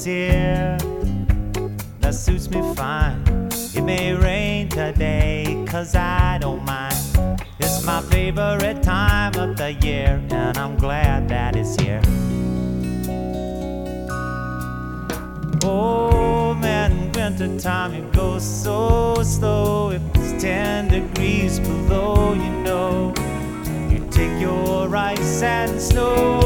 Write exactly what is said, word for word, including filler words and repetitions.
is here. That suits me fine. It may rain today, cause I don't mind. It's my favorite time of the year, and I'm glad that it's here. Oh man, winter time it goes so slow. If it's ten degrees below, you know, you take your ice and snow